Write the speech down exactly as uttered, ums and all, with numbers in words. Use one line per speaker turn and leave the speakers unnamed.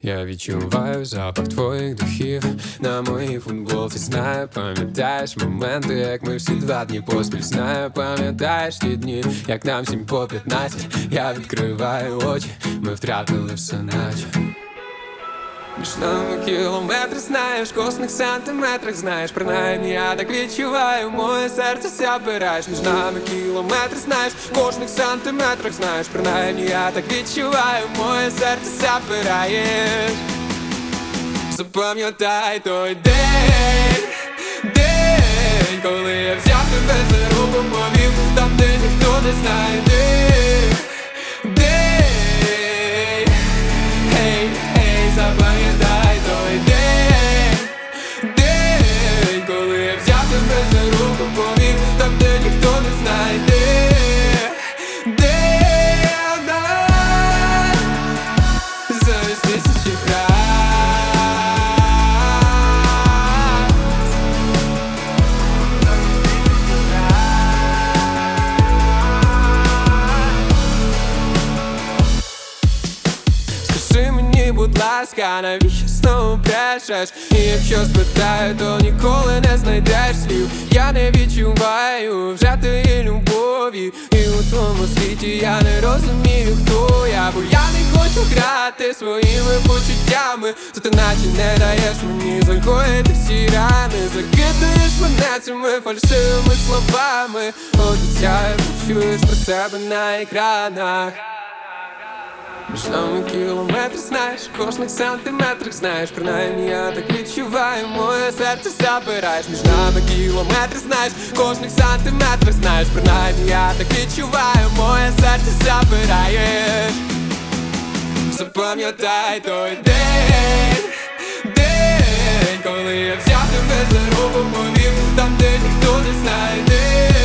Я відчуваю запах твоїх духів на моїй футболці. Знаю, пам'ятаєш моменти, як ми всі два дні поспіль. Знаю, пам'ятаєш ті дні, як нам всім по п'ятнадцять. Я відкриваю очі, ми втратили все наче. Між нами кілометри, знаєш, в кожних сантиметрах, знаєш, принаймні я так відчуваю, моє серце забираєш. Між нами кілометри, знаєш, в кожних сантиметрах, знаєш, принаймні я так відчуваю, моє серце забираєш. Запам'ятай той день, день, коли я взяв тебе за руку, повів там, де ніхто не знає, день, день, гей, гей, запам'ятай той день, день, коли я взяв тебе за руку, повів там, де ніхто не знає, день, день, замість тисячі фраз. Скажи мені, будь ласка, навіщо знову брешеш? І якщо спитаю, то ніколи не знайдеш слів. Я не відчуваю вже твоєї любові, і у твоєму світі я не розумію, хто я. Бо я не хочу грати своїми почуттями, то ти наче не даєш мені загоїти всі рани. Закидаєш мене цими фальшивими словами, обіцяю, почуєш про себе на екранах. Між нами кілометри, знаєш, в кожних сантиметрах, знаєш, принаймні я так відчуваю, моє серце забираєш. Між нами кілометри, знаєш, в кожних сантиметрах, знаєш, принаймні я так відчуваю, моє серце забираєш. Запам'ятай той день, день, коли я взяв тебе за руку, повів там, де ніхто не знає, де.